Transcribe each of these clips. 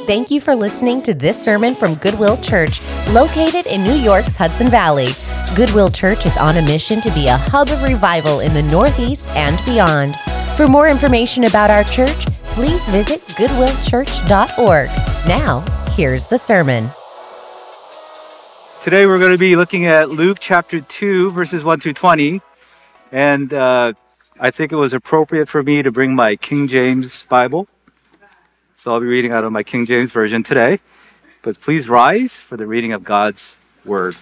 Thank you for listening to this sermon from Goodwill Church, located in New York's Hudson Valley. Goodwill Church is on a mission to be a hub of revival in the Northeast and beyond. For more information about our church, please visit goodwillchurch.org. Now, here's the sermon. Today we're going to be looking at Luke chapter 2, verses 1 through 20. And I think it was appropriate for me to bring my King James Bible. So I'll be reading out of my King James Version today. But please rise for the reading of God's Word.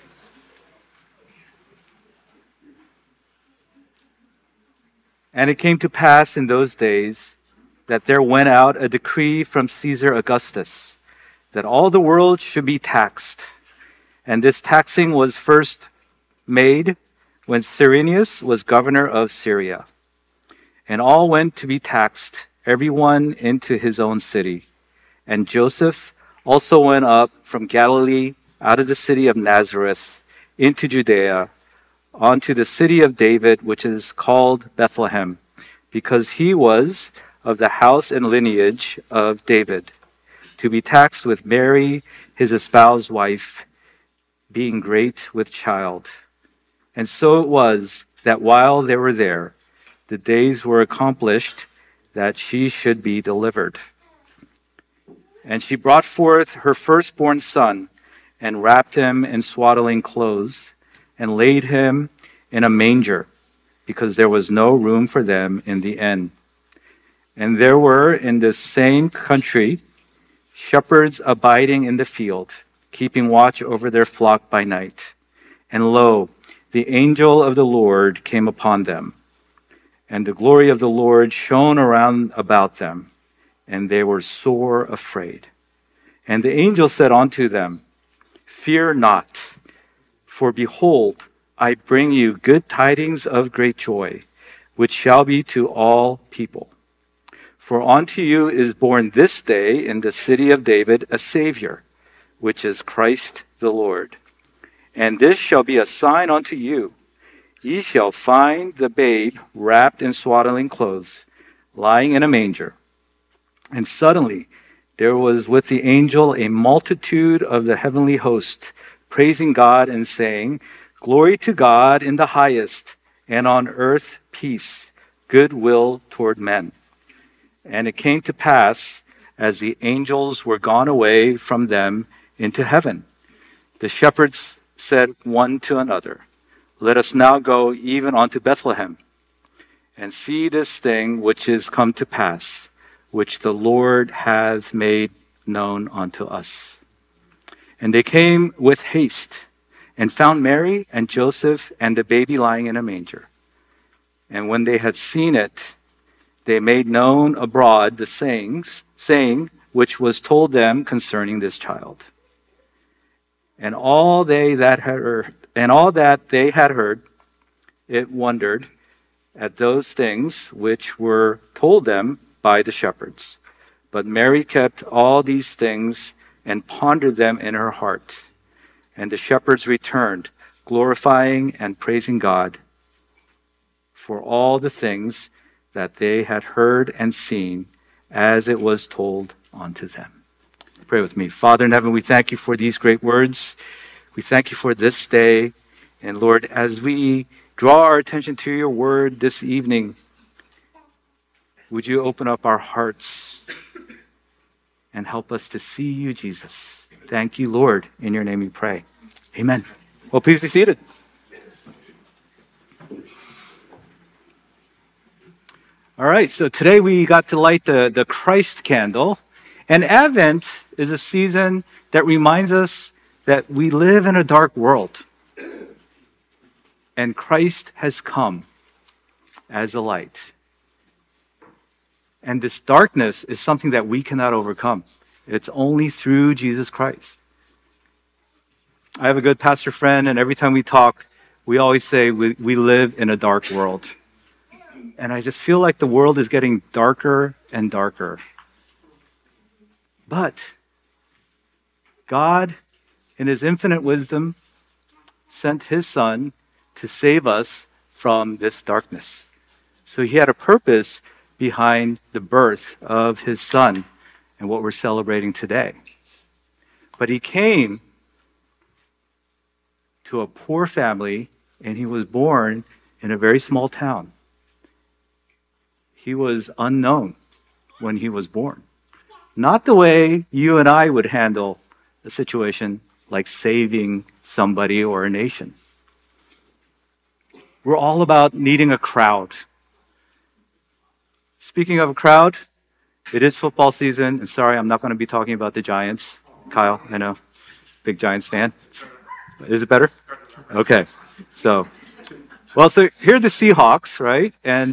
And it came to pass in those days that there went out a decree from Caesar Augustus that all the world should be taxed. And this taxing was first made when Cyrenius was governor of Syria. And all went to be taxed, everyone into his own city. And Joseph also went up from Galilee out of the city of Nazareth into Judea, unto the city of David, which is called Bethlehem, because he was of the house and lineage of David, to be taxed with Mary, his espoused wife, being great with child. And so it was that while they were there, the days were accomplished that she should be delivered. And she brought forth her firstborn son, and wrapped him in swaddling clothes, and laid him in a manger, because there was no room for them in the inn. And there were in this same country shepherds abiding in the field, keeping watch over their flock by night. And lo, the angel of the Lord came upon them, and the glory of the Lord shone around about them, and they were sore afraid. And the angel said unto them, Fear not, for behold, I bring you good tidings of great joy, which shall be to all people. For unto you is born this day in the city of David a Savior, which is Christ the Lord. And this shall be a sign unto you. Ye shall find the babe wrapped in swaddling clothes, lying in a manger. And suddenly there was with the angel a multitude of the heavenly host, praising God and saying, Glory to God in the highest, and on earth peace, goodwill toward men. And it came to pass, as the angels were gone away from them into heaven, the shepherds said one to another, Let us now go even unto Bethlehem, and see this thing which is come to pass, which the Lord hath made known unto us. And they came with haste, and found Mary and Joseph and the baby lying in a manger. And when they had seen it, they made known abroad the saying which was told them concerning this child. And all that they had heard, it wondered at those things which were told them by the shepherds. But Mary kept all these things and pondered them in her heart. And the shepherds returned, glorifying and praising God for all the things that they had heard and seen, as it was told unto them. Pray with me. Father in heaven, we thank you for these great words. We thank you for this day. And Lord, as we draw our attention to your word this evening, would you open up our hearts and help us to see you, Jesus? Thank you, Lord. In your name we pray. Amen. Well, please be seated. All right, so today we got to light the Christ candle. And Advent is a season that reminds us that we live in a dark world. And Christ has come as a light. And this darkness is something that we cannot overcome. It's only through Jesus Christ. I have a good pastor friend, and every time we talk, we always say we live in a dark world. And I just feel like the world is getting darker and darker. But God, in his infinite wisdom, sent his Son to save us from this darkness. So he had a purpose behind the birth of his Son. and what we're celebrating today. But he came to a poor family, and he was born in a very small town. He was unknown when he was born. Not the way you and I would handle a situation like saving somebody or a nation. We're all about needing a crowd. Speaking of a crowd, it is football season, and sorry, I'm not going to be talking about the Giants. Kyle, I know, big Giants fan. Is it better? Okay. So here are the Seahawks, right? And,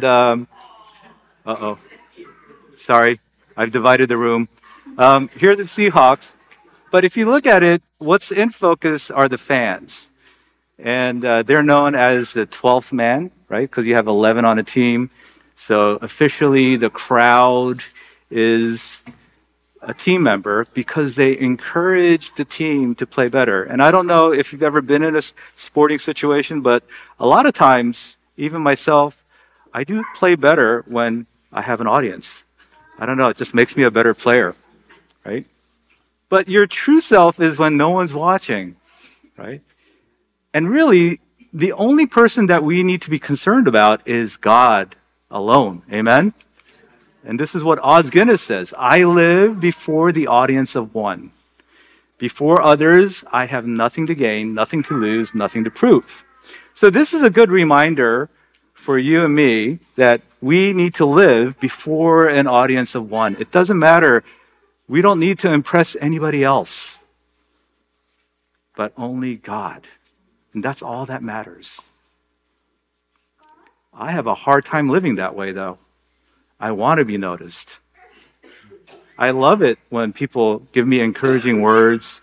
sorry, I've divided the room. Here are the Seahawks. But if you look at it, what's in focus are the fans. And they're known as the 12th man, right? Because you have 11 on a team. So officially, the crowd is a team member because they encourage the team to play better. And I don't know if you've ever been in a sporting situation, but a lot of times, even myself, I do play better when I have an audience. I don't know, it just makes me a better player, right? But your true self is when no one's watching, right? And really, the only person that we need to be concerned about is God alone. Amen? And this is what Os Guinness says. I live before the audience of one. Before others, I have nothing to gain, nothing to lose, nothing to prove. So this is a good reminder for you and me that we need to live before an audience of one. It doesn't matter. We don't need to impress anybody else, but only God. And that's all that matters. I have a hard time living that way, though. I want to be noticed. I love it when people give me encouraging words.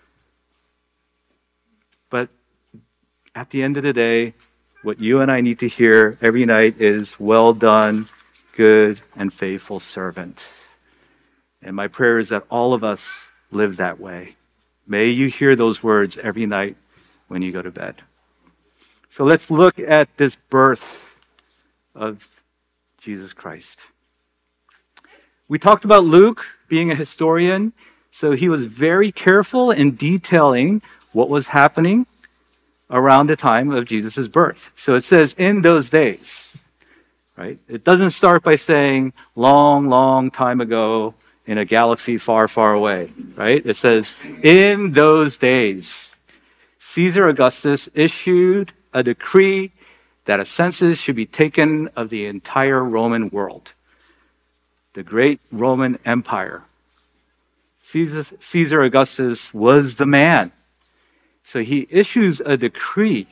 But at the end of the day, what you and I need to hear every night is, well done, good and faithful servant. And my prayer is that all of us live that way. May you hear those words every night when you go to bed. So let's look at this birth of Jesus Christ. We talked about Luke being a historian, so he was very careful in detailing what was happening around the time of Jesus' birth. So it says, in those days, right? It doesn't start by saying, long, long time ago in a galaxy far, far away, right? It says, in those days, Caesar Augustus issued a decree that a census should be taken of the entire Roman world, the great Roman Empire. Caesar Augustus was the man. So he issues a decree.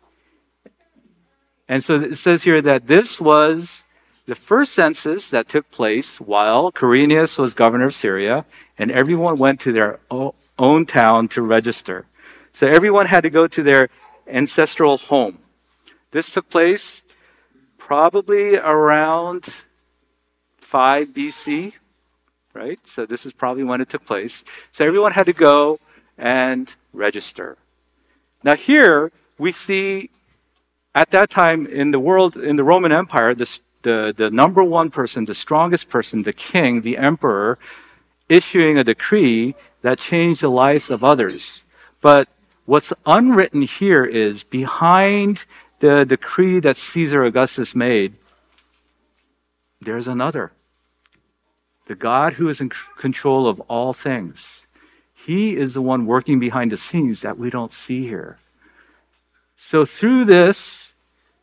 And so it says here that this was the first census that took place while Quirinius was governor of Syria, and everyone went to their own town to register. So everyone had to go to their ancestral home. This took place probably around 5 BC, right? So this is probably when it took place. So everyone had to go and register. Now here we see at that time in the world, in the Roman Empire, the number one person, the strongest person, the king, the emperor, issuing a decree that changed the lives of others. But what's unwritten here is behind the decree that Caesar Augustus made, there's another. The God who is in control of all things. He is the one working behind the scenes that we don't see here. So through this,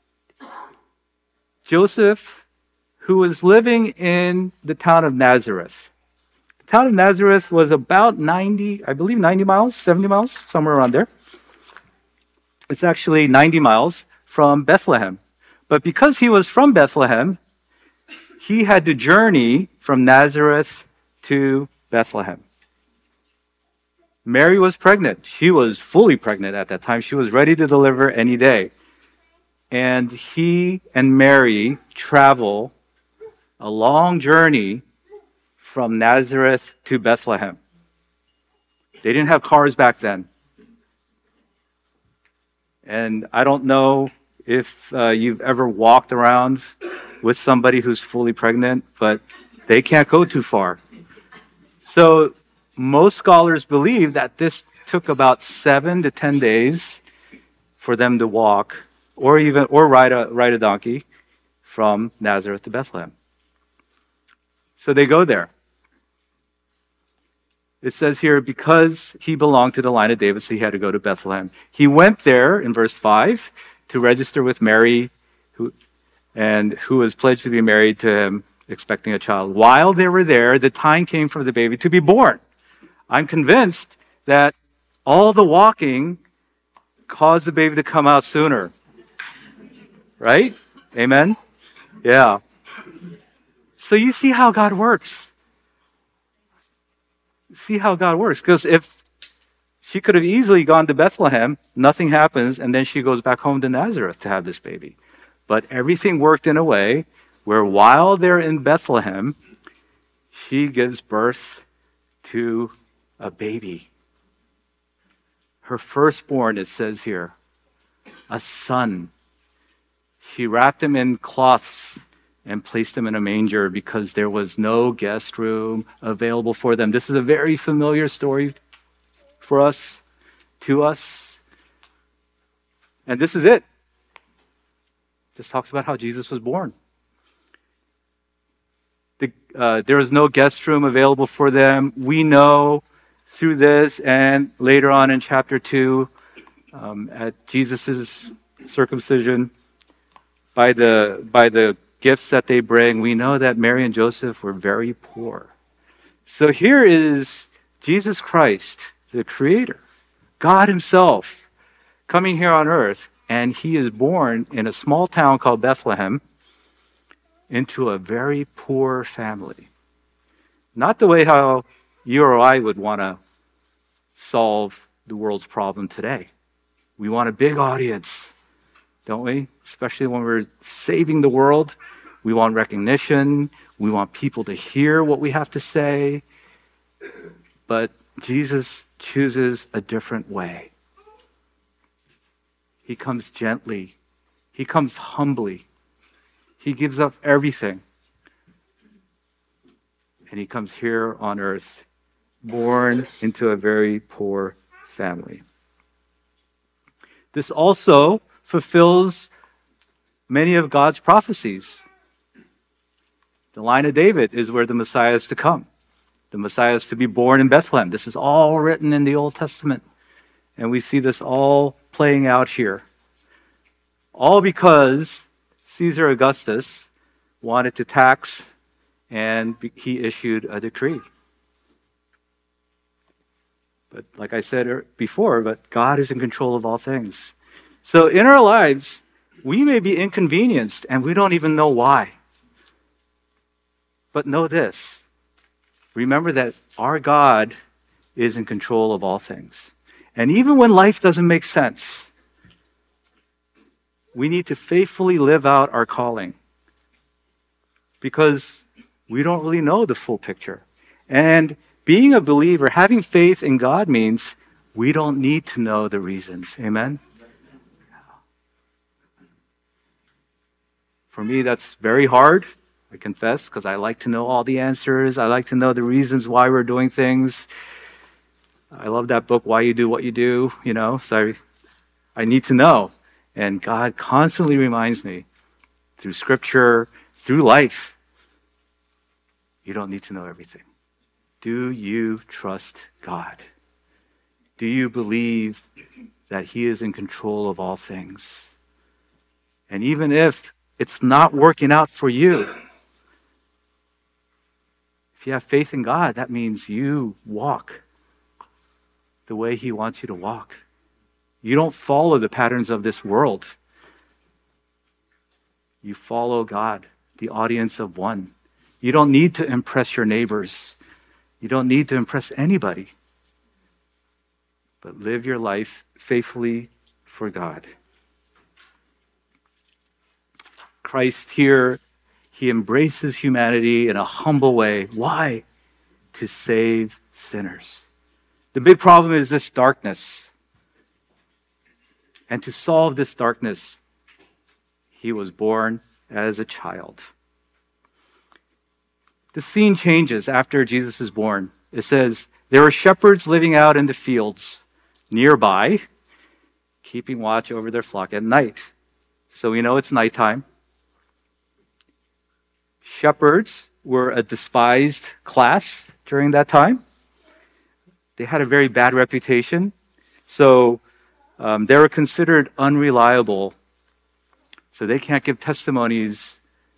Joseph, who was living in the town of Nazareth. The town of Nazareth was about 90 miles, 70 miles, somewhere around there. It's actually 90 miles from Bethlehem. But because he was from Bethlehem, he had to journey from Nazareth to Bethlehem. Mary was pregnant. She was fully pregnant at that time. She was ready to deliver any day. And he and Mary travel a long journey from Nazareth to Bethlehem. They didn't have cars back then. And I don't know if you've ever walked around with somebody who's fully pregnant, but they can't go too far. So most scholars believe that this took about 7 to 10 days for them to walk or ride a donkey from Nazareth to Bethlehem. So they go there. It says here, because he belonged to the line of David, so he had to go to Bethlehem. He went there, in verse 5, to register with Mary, who was pledged to be married to him, expecting a child. While they were there, the time came for the baby to be born. I'm convinced that all the walking caused the baby to come out sooner. Right? Amen? Yeah. So you see how God works. See how God works. Because if she could have easily gone to Bethlehem, nothing happens, and then she goes back home to Nazareth to have this baby. But everything worked in a way where while they're in Bethlehem, she gives birth to a baby. Her firstborn, it says here, a son. She wrapped him in cloths and placed him in a manger because there was no guest room available for them. This is a very familiar story for us, to us. And this is it. This talks about how Jesus was born. There was no guest room available for them. We know through this and later on in chapter 2, at Jesus' circumcision, by the gifts that they bring, we know that Mary and Joseph were very poor. So here is Jesus Christ, the Creator, God Himself, coming here on earth, and He is born in a small town called Bethlehem into a very poor family. Not the way how you or I would want to solve the world's problem today. We want a big audience, don't we? Especially when we're saving the world. We want recognition. We want people to hear what we have to say. But Jesus chooses a different way. He comes gently. He comes humbly. He gives up everything. And He comes here on earth, born into a very poor family. This also fulfills many of God's prophecies. The line of David is where the Messiah is to come. The Messiah is to be born in Bethlehem. This is all written in the Old Testament. And we see this all playing out here. All because Caesar Augustus wanted to tax, and he issued a decree. But like I said before, but God is in control of all things. So in our lives, we may be inconvenienced and we don't even know why. But know this. Remember that our God is in control of all things. And even when life doesn't make sense, we need to faithfully live out our calling. Because we don't really know the full picture. And being a believer, having faith in God means we don't need to know the reasons. Amen? For me, that's very hard, I confess, because I like to know all the answers. I like to know the reasons why we're doing things. I love that book, Why You Do What You Do, so I need to know. And God constantly reminds me through Scripture, through life, you don't need to know everything. Do you trust God? Do you believe that He is in control of all things? And even if it's not working out for you, if you have faith in God, that means you walk the way He wants you to walk. You don't follow the patterns of this world. You follow God, the audience of one. You don't need to impress your neighbors. You don't need to impress anybody. But live your life faithfully for God. Christ here, He embraces humanity in a humble way. Why? To save sinners. The big problem is this darkness. And to solve this darkness, He was born as a child. The scene changes after Jesus is born. It says, there were shepherds living out in the fields nearby, keeping watch over their flock at night. So we know it's nighttime. Shepherds were a despised class during that time. They had a very bad reputation. So they were considered unreliable. So they can't give testimonies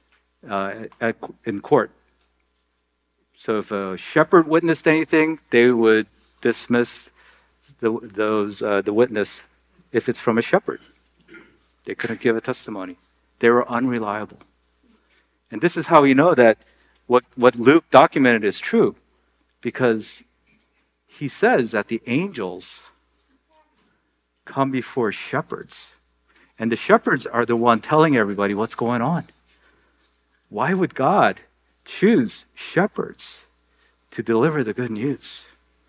in court. So if a shepherd witnessed anything, they would dismiss the witness if it's from a shepherd. They couldn't give a testimony. They were unreliable. And this is how we know that what Luke documented is true, because he says that the angels come before shepherds, and the shepherds are the one telling everybody what's going on. Why would God choose shepherds to deliver the good news?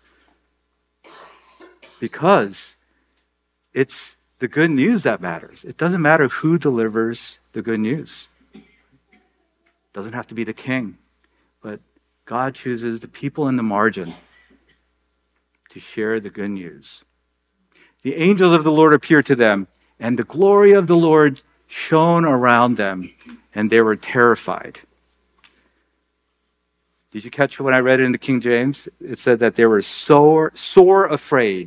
Because it's the good news that matters. It doesn't matter who delivers the good news. It doesn't have to be the king, but God chooses the people in the margin to share the good news. The angels of the Lord appeared to them, and the glory of the Lord shone around them, and they were terrified. Did you catch when I read it in the King James? It said that they were sore afraid.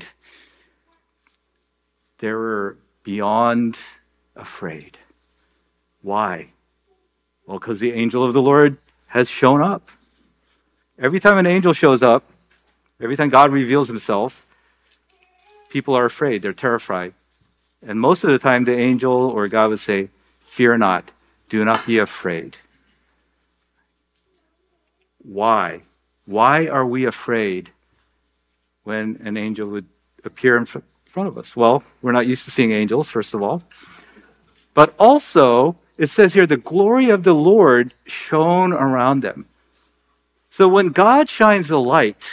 They were beyond afraid. Why? Well, because the angel of the Lord has shown up. Every time an angel shows up, every time God reveals himself, people are afraid. They're terrified. And most of the time, the angel or God would say, "Fear not. Do not be afraid." Why? Why are we afraid when an angel would appear in front of us? Well, we're not used to seeing angels, first of all. But also, it says here, the glory of the Lord shone around them. So when God shines a light,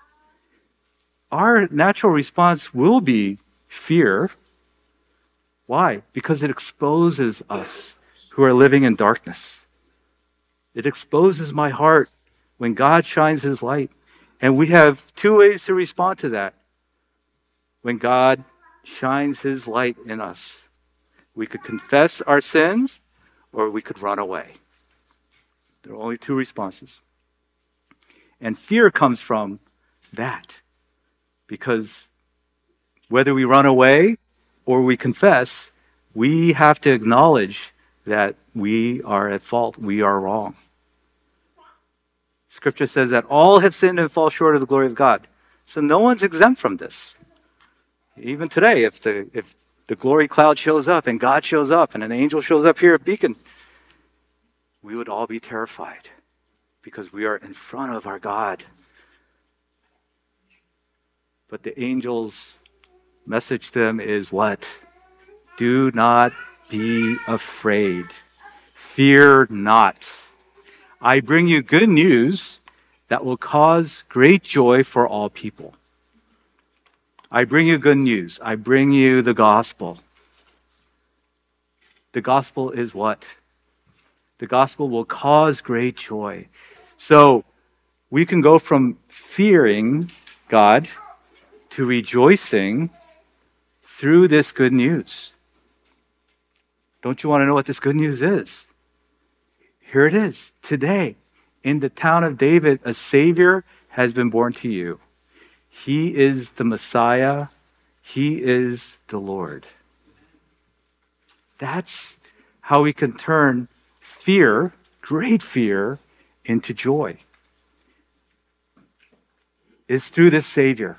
our natural response will be fear. Why? Because it exposes us who are living in darkness. It exposes my heart when God shines his light. And we have two ways to respond to that. When God shines his light in us, we could confess our sins or we could run away. There are only two responses. And fear comes from that. Because whether we run away or we confess, we have to acknowledge that we are at fault. We are wrong. Scripture says that all have sinned and fall short of the glory of God. So no one's exempt from this. Even today, if the glory cloud shows up and God shows up and an angel shows up here at Beacon, we would all be terrified because we are in front of our God. But the angel's message to them is what? Do not be afraid. Fear not. I bring you good news that will cause great joy for all people. I bring you good news. I bring you the gospel. The gospel is what? The gospel will cause great joy. So we can go from fearing God to rejoicing through this good news. Don't you want to know what this good news is? Here it is. Today, in the town of David, a Savior has been born to you. He is the Messiah. He is the Lord. That's how we can turn fear, great fear, into joy. It's through this Savior,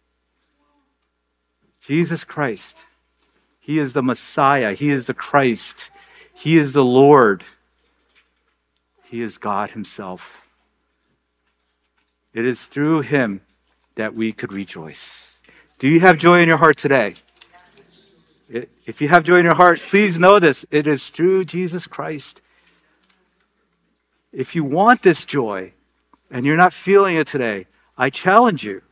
Jesus Christ. He is the Messiah. He is the Christ. He is the Lord. He is God himself. It is through him that we could rejoice. Do you have joy in your heart today? If you have joy in your heart, please know this. It is through Jesus Christ. If you want this joy and you're not feeling it today, I challenge you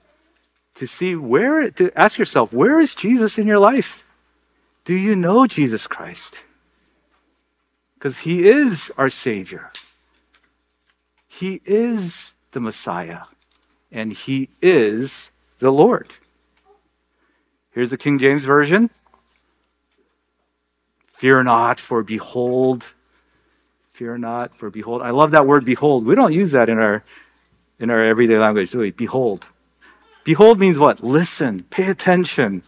to ask yourself, where is Jesus in your life? Do you know Jesus Christ? Because he is our Savior. He is the Messiah. and he is the Lord. Here's the King James Version. Fear not, for behold. Fear not, for behold. I love that word behold. We don't use that in our everyday language, do we? Behold. Behold means what? Listen, pay attention.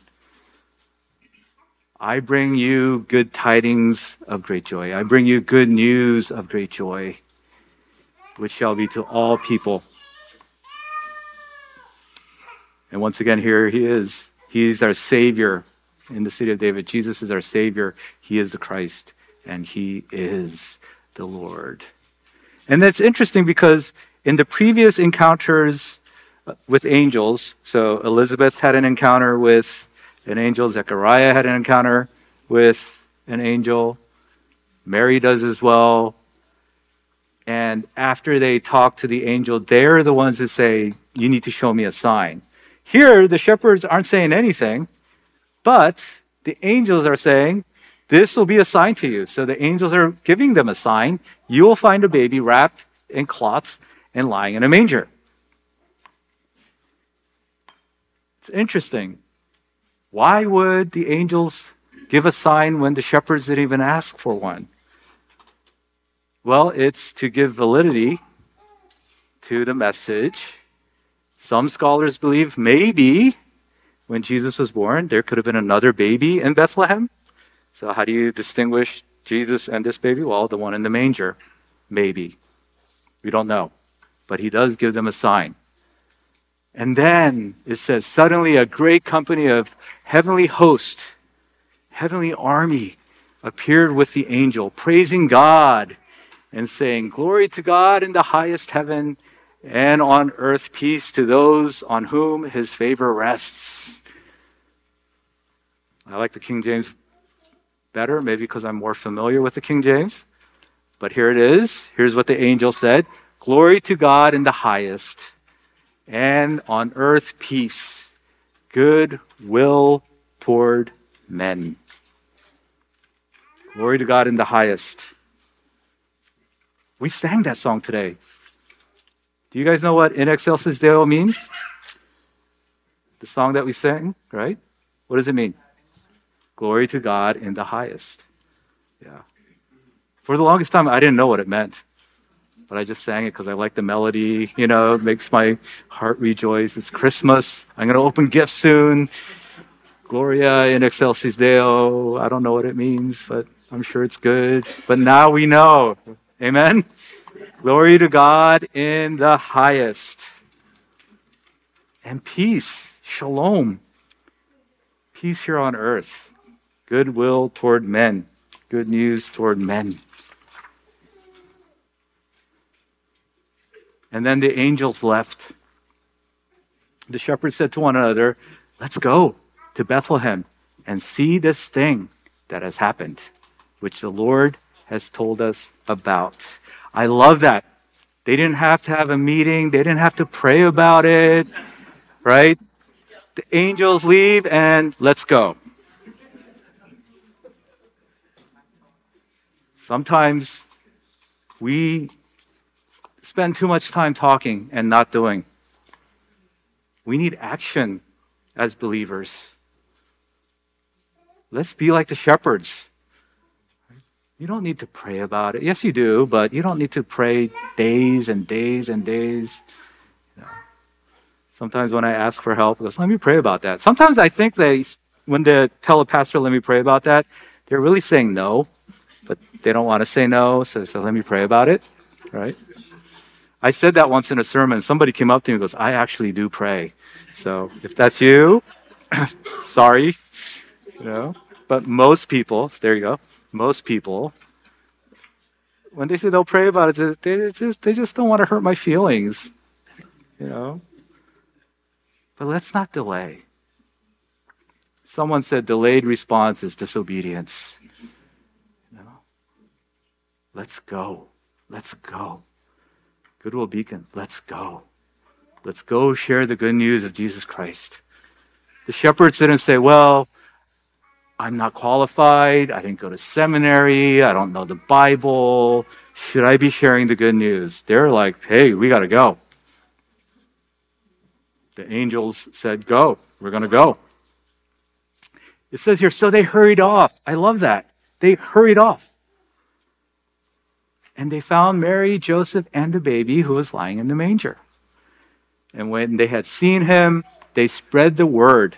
I bring you good tidings of great joy. I bring you good news of great joy, which shall be to all people. And once again, here he is. He's our Savior in the city of David. Jesus is our Savior. He is the Christ, and he is the Lord. And that's interesting because in the previous encounters with angels, so Elizabeth had an encounter with an angel, Zechariah had an encounter with an angel, Mary does as well. And after they talk to the angel, they're the ones that say, you need to show me a sign. Here, the shepherds aren't saying anything, but the angels are saying, this will be a sign to you. So the angels are giving them a sign. You will find a baby wrapped in cloths and lying in a manger. It's interesting. Why would the angels give a sign when the shepherds didn't even ask for one? Well, it's to give validity to the message. Some scholars believe maybe when Jesus was born, there could have been another baby in Bethlehem. So how do you distinguish Jesus and this baby? Well, the one in the manger, maybe. We don't know. But he does give them a sign. And then it says, suddenly a great company of heavenly host, heavenly army appeared with the angel, praising God and saying, glory to God in the highest heaven, and on earth peace to those on whom his favor rests. I like the King James better, maybe because I'm more familiar with the King James. But here it is. Here's what the angel said. Glory to God in the highest, and on earth peace, good will toward men. Glory to God in the highest. We sang that song today. Do you guys know what In Excelsis Deo means? The song that we sang, right? What does it mean? Glory to God in the highest. Yeah. For the longest time, I didn't know what it meant. But I just sang it because I like the melody. You know, it makes my heart rejoice. It's Christmas. I'm going to open gifts soon. Gloria in Excelsis Deo. I don't know what it means, but I'm sure it's good. But now we know. Amen? Glory to God in the highest. And peace, shalom. Peace here on earth. Goodwill toward men. Good news toward men. And then the angels left. The shepherds said to one another, let's go to Bethlehem and see this thing that has happened, which the Lord has told us about. I love that. They didn't have to have a meeting. They didn't have to pray about it, right? The angels leave and let's go. Sometimes we spend too much time talking and not doing. We need action as believers. Let's be like the shepherds. You don't need to pray about it. Yes, you do, but you don't need to pray days and days and days. You know, sometimes when I ask for help, it goes, let me pray about that. Sometimes I think when they tell a pastor, let me pray about that, they're really saying no, but they don't want to say no, so let me pray about it, right? I said that once in a sermon. Somebody came up to me and goes, I actually do pray. So if that's you, sorry. You know, but most people, there you go, most people, when they say they'll pray about it, they just don't want to hurt my feelings, you know. But let's not delay. Someone said delayed response is disobedience. You know? Let's go. Let's go. Goodwill Beacon, let's go. Let's go share the good news of Jesus Christ. The shepherds didn't say, well, I'm not qualified. I didn't go to seminary. I don't know the Bible. Should I be sharing the good news? They're like, hey, we got to go. The angels said, go, we're going to go. It says here, so they hurried off. I love that. They hurried off. And they found Mary, Joseph, and the baby who was lying in the manger. And when they had seen him, they spread the word.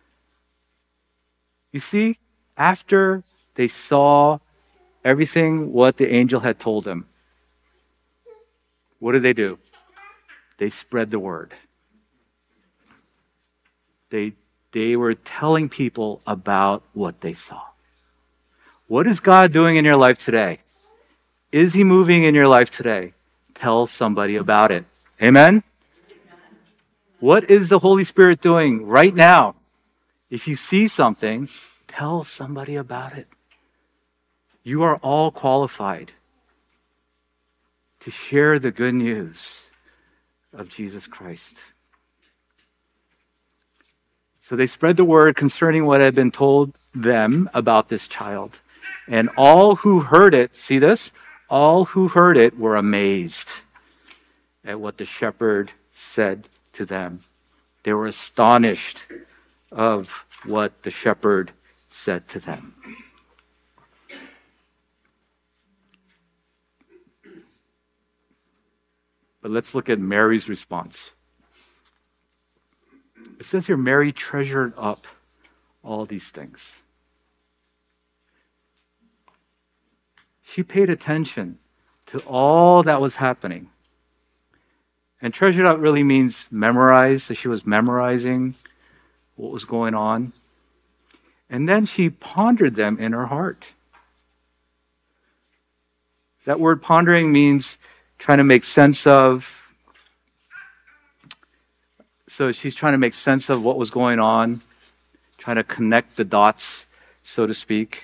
You see, after they saw everything what the angel had told them, what did they do? They spread the word. They were telling people about what they saw. What is God doing in your life today? Is he moving in your life today? Tell somebody about it. Amen? What is the Holy Spirit doing right now? If you see something, tell somebody about it. You are all qualified to share the good news of Jesus Christ. So they spread the word concerning what had been told them about this child. And all who heard it, see this? All who heard it were amazed at what the shepherd said to them. They were astonished of what the shepherd said to them. But let's look at Mary's response. It says here, Mary treasured up all these things. She paid attention to all that was happening. And treasured up really means memorized, that she was memorizing what was going on. And then she pondered them in her heart. That word pondering means trying to make sense of. So she's trying to make sense of what was going on, trying to connect the dots, so to speak.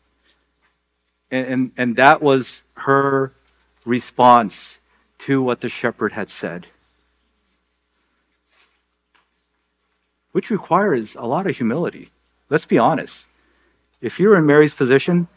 And that was her response to what the shepherd had said, which requires a lot of humility. Let's be honest. If you're in Mary's position,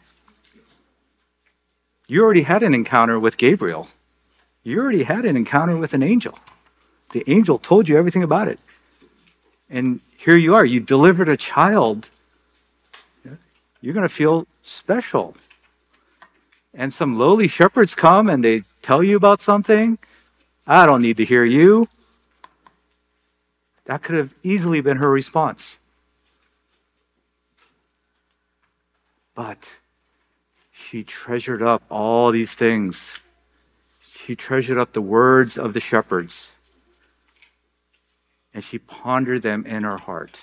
you already had an encounter with Gabriel. You already had an encounter with an angel. The angel told you everything about it. And here you are. You delivered a child. You're going to feel special. And some lowly shepherds come and they tell you about something. I don't need to hear you. That could have easily been her response. But she treasured up all these things. She treasured up the words of the shepherds. And she pondered them in her heart.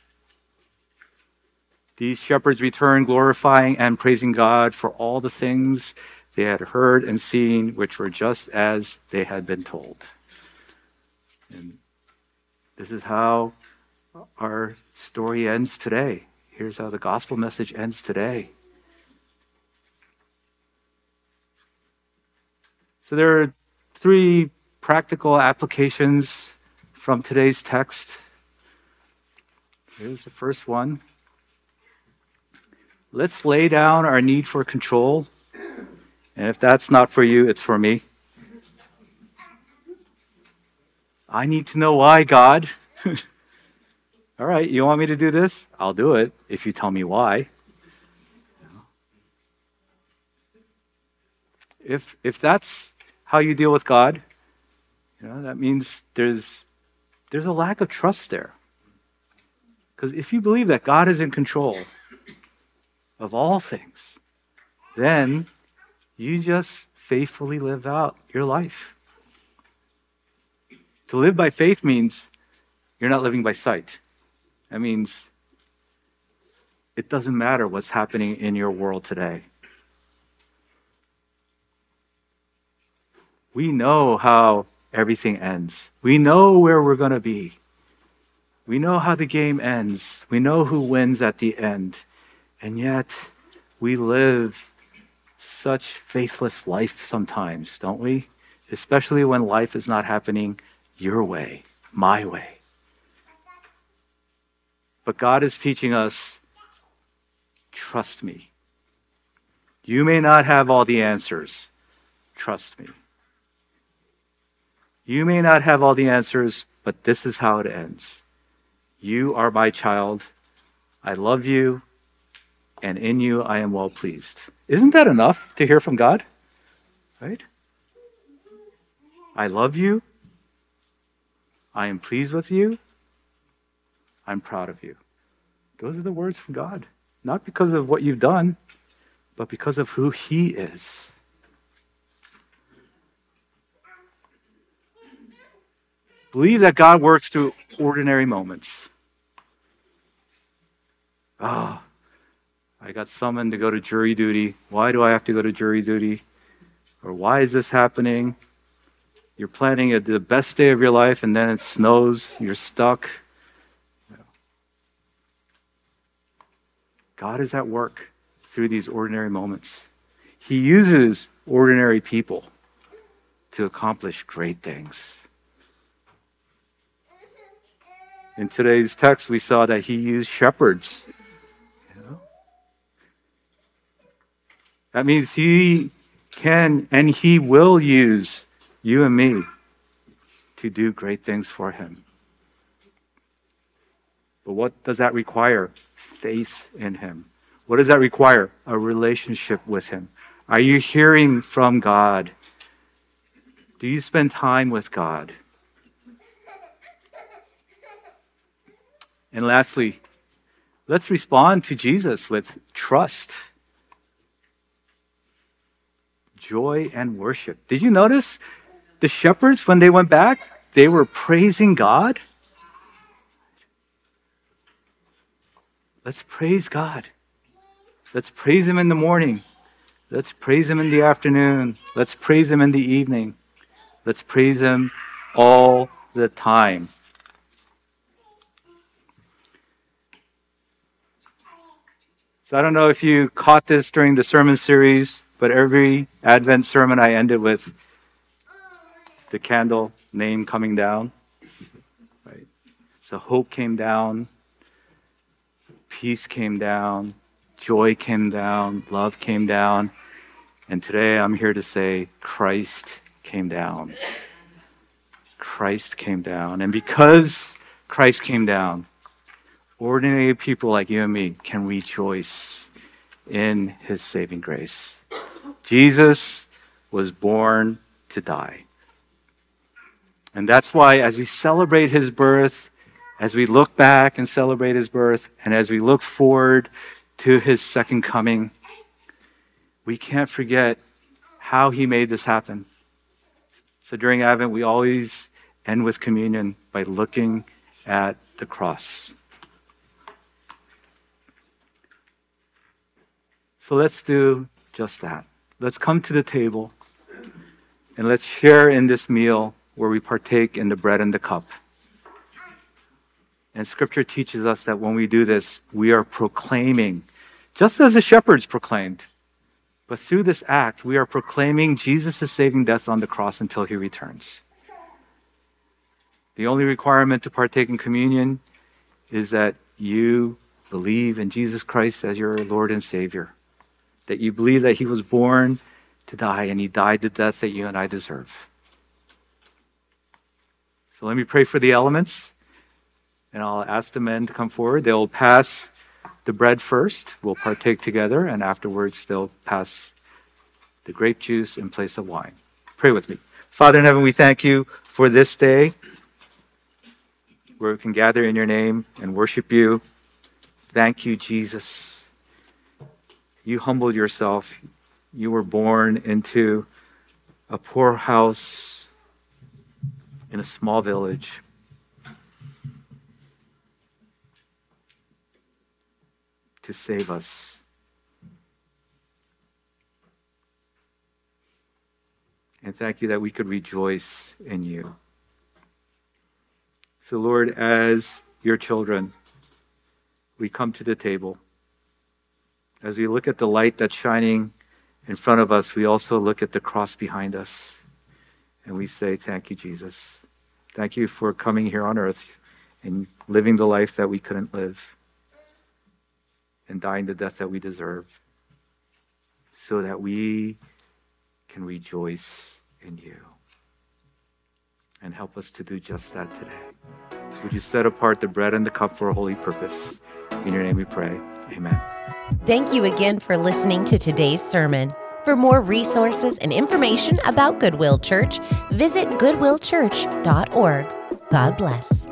These shepherds returned glorifying and praising God for all the things they had heard and seen, which were just as they had been told. And this is how our story ends today. Here's how the gospel message ends today. So there are 3 practical applications from today's text. Here's the first one. Let's lay down our need for control. And if that's not for you, it's for me. I need to know why, God. All right, you want me to do this? I'll do it if you tell me why. If that's how you deal with God, that means there's a lack of trust there. Because if you believe that God is in control of all things, then you just faithfully live out your life. To live by faith means you're not living by sight. That means it doesn't matter what's happening in your world today. We know how everything ends. We know where we're going to be. We know how the game ends. We know who wins at the end. And yet, we live such faithless life sometimes, don't we? Especially when life is not happening your way, my way. But God is teaching us, trust me. You may not have all the answers. Trust me. You may not have all the answers, but this is how it ends. You are my child. I love you, and in you I am well pleased. Isn't that enough to hear from God? Right? I love you. I am pleased with you. I'm proud of you. Those are the words from God. Not because of what you've done, but because of who He is. Believe that God works through ordinary moments. Oh, I got summoned to go to jury duty. Why do I have to go to jury duty? Or why is this happening? You're planning the best day of your life and then it snows, you're stuck. God is at work through these ordinary moments. He uses ordinary people to accomplish great things. In today's text, we saw that He used shepherds. That means He can and He will use you and me to do great things for Him. But what does that require? Faith in Him. What does that require? A relationship with Him. Are you hearing from God? Do you spend time with God? And lastly, let's respond to Jesus with trust, joy, and worship. Did you notice the shepherds, when they went back, they were praising God? Let's praise God. Let's praise Him in the morning. Let's praise Him in the afternoon. Let's praise Him in the evening. Let's praise Him all the time. So I don't know if you caught this during the sermon series, but every Advent sermon I ended with the candle name coming down. Right? So hope came down, peace came down, joy came down, love came down, and today I'm here to say Christ came down. Christ came down. And because Christ came down, ordinary people like you and me can rejoice in His saving grace. Jesus was born to die. And that's why as we celebrate His birth, as we look back and celebrate His birth, and as we look forward to His second coming, we can't forget how He made this happen. So during Advent, we always end with communion by looking at the cross. So let's do just that. Let's come to the table and let's share in this meal where we partake in the bread and the cup. And Scripture teaches us that when we do this, we are proclaiming, just as the shepherds proclaimed, but through this act, we are proclaiming Jesus' saving death on the cross until He returns. The only requirement to partake in communion is that you believe in Jesus Christ as your Lord and Savior, that you believe that He was born to die and He died the death that you and I deserve. So let me pray for the elements, and I'll ask the men to come forward. They will pass the bread first. We'll partake together, and afterwards they'll pass the grape juice in place of wine. Pray with me. Father in heaven, we thank You for this day where we can gather in Your name and worship You. Thank You, Jesus. You humbled Yourself. You were born into a poor house in a small village. To save us. And thank You that we could rejoice in You. So Lord, as Your children, we come to the table. As we look at the light that's shining in front of us, we also look at the cross behind us. And we say, thank You, Jesus. Thank You for coming here on earth and living the life that we couldn't live, and dying the death that we deserve, so that we can rejoice in You. and help us to do just that today. Would you set apart the bread and the cup for a holy purpose? In your name we pray. Amen. Thank you again for listening to today's sermon. For more resources and information about Goodwill Church, visit goodwillchurch.org. God bless.